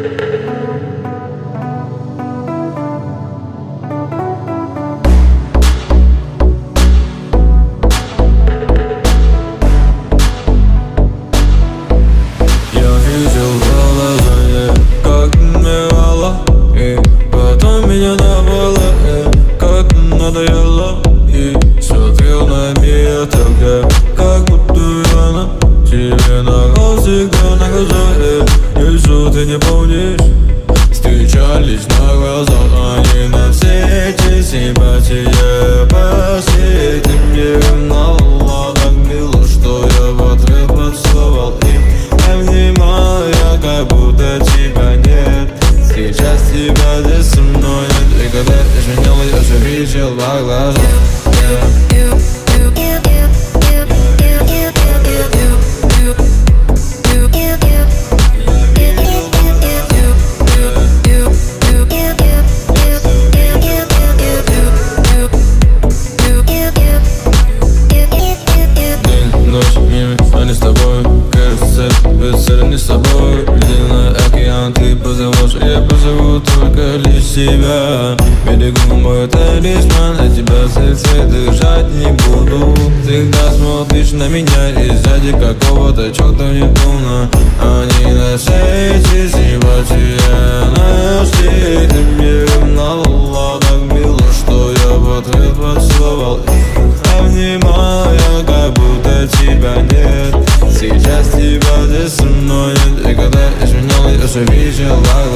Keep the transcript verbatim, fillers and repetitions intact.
И смотрел на мир тогда, как будто я на тебе нарвал всегда на глаза. Если ты не помнишь, встречались на глазах, они на свете симпатия последним миром. Но Allah, так мило, что я в ответ поцеловал их. Обнимая, как будто тебя нет. Сейчас тебя здесь со мной нет. И когда изменял, я все видел во глазах. Они с тобой, кажется, цель не с собой. Ледяной океан, ты позовешь, я позову только лишь себя. Берегу мой талисман, а тебя в сердце дышать не буду. Всегда смотришь на меня и сзади какого-то черта Нептуна. Они на свете симпатия нашли этим миром. Но Allah, так мило, что я в ответ поцеловал их. Обнимая, как будто тебя нет. Сейчас тебя здесь со мной нет. И когда изменял, я все видел.